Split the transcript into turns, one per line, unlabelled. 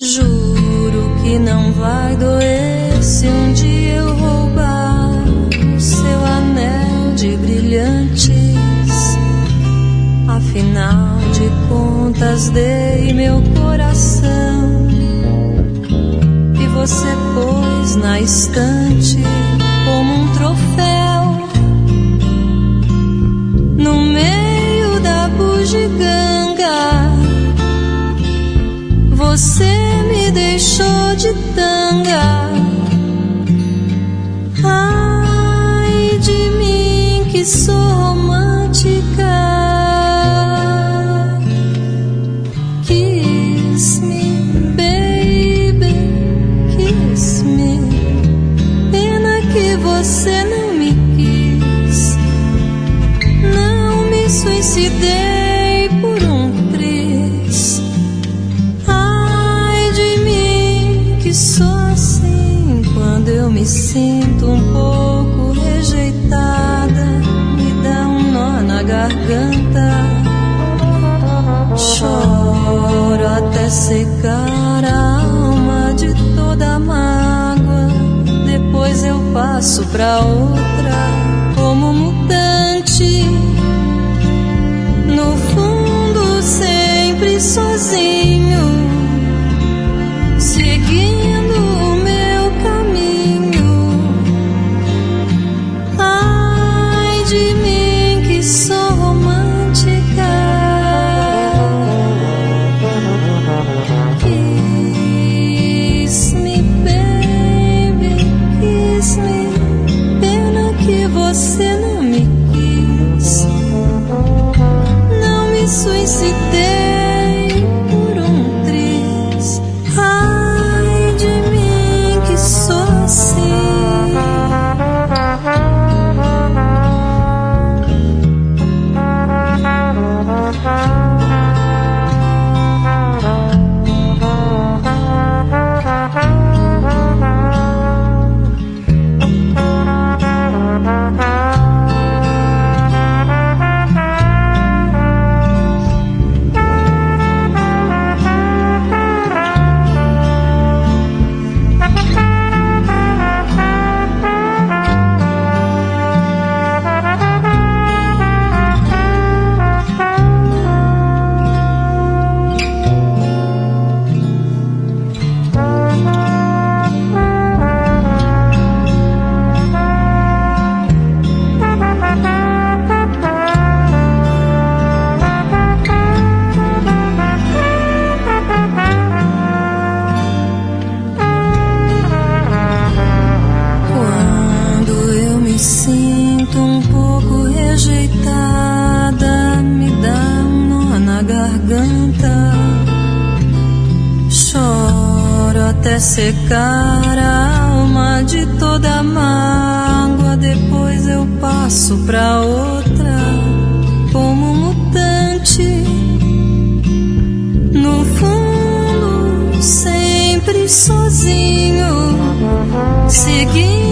Juro que não vai doer se um dia eu roubar o seu anel de brilhantes. Afinal de contas dei meu coração e você pôs na estante como um troféu no meio da bugiganga. Você me deixou de tanga. Ai de mim que sou romântica. Kiss me, baby, kiss me. Pena que você não me quis. Não me suicidei por um triz. Sou assim quando eu me sinto um pouco rejeitada. Me dá um nó na garganta. Choro até secar a alma de toda mágoa. Depois eu passo pra outra como mutante. No fundo sempre sozinho, seguindo o meu caminho. Ai de mim que sou romântica. Kiss me, baby, kiss me. Pena que você não me quis. Não me suicidei por um triz. Sou assim. Sinto um pouco rejeitada, me dá um nó na garganta. Choro até secar a alma de toda mágoa. Depois eu passo pra outra como mutante. No fundo sempre sozinho, seguindo